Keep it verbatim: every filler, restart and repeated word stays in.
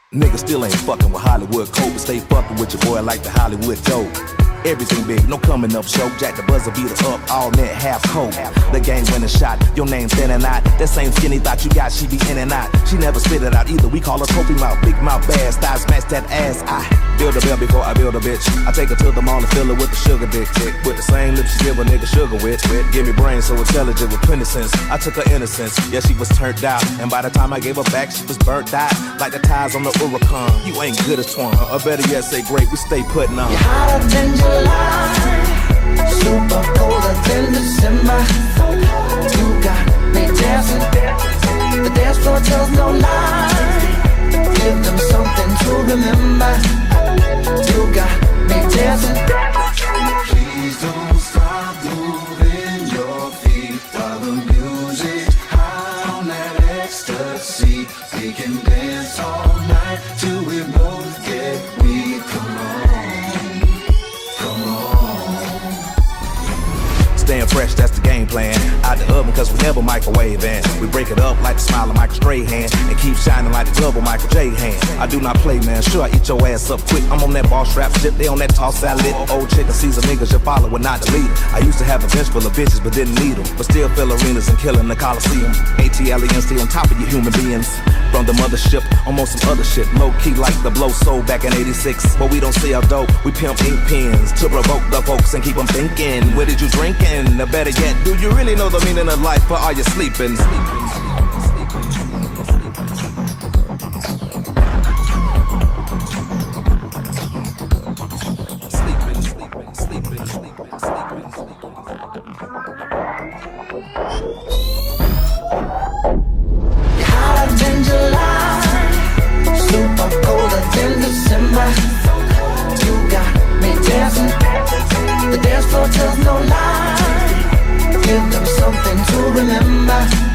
Niggas still ain't fucking with Hollywood Code, but stay fucking with your boy like the Hollywood dope. Everything big, no coming up show. Jack the buzzer beater up, all net, half cold. The game winning shot, your name standing out. That same skinny thought you got, she be in and out. She never spit it out either, we call her trophy mouth. Big mouth, bad styles, match that ass. I build a bell before I build a bitch. I take her to the mall and fill her with the sugar dick tick. With the same lips she give a nigga sugar with. Give me brains so intelligent with twenty cents. I took her innocence, yeah she was turned out. And by the time I gave her back, she was burnt out. Like the ties on the Huracan, you ain't good as Twan. Or better yet, say great, we stay putting on. You're hotter than July, super colder than December. You got me dancing, the dance floor tells no lie. Give them something to remember. You got me dancing. Please don't stop moving your feet while the music's high on that ecstasy. We can dance all night till we both get weak. Come on, come on. Staying fresh, that's the game plan. Out the oven, cause we never microwave in. We break it up like the smile of Michael Strahan and keep shining like the glove of Michael J. hand. I do not play, man. Sure, I eat your ass up quick. I'm on that ball strap shit. They on that toss salad. Old chicken Caesar niggas you follow and not delete. I used to have a bench full of bitches, but didn't need them. But still fill arenas and killing the Coliseum. A T L E N stay on top of you human beings. From the mothership, almost some other shit. Low key like the blow soul back in eighty-six. But we don't sell dope, we pimp ink pens to provoke the folks and keep them thinking. What did you drinking? Or better yet, do you really know the meaning of life, or are you sleeping? Hotter than July, super colder than December. You got me dancing, the dance floor tells no lie. Give them something to remember.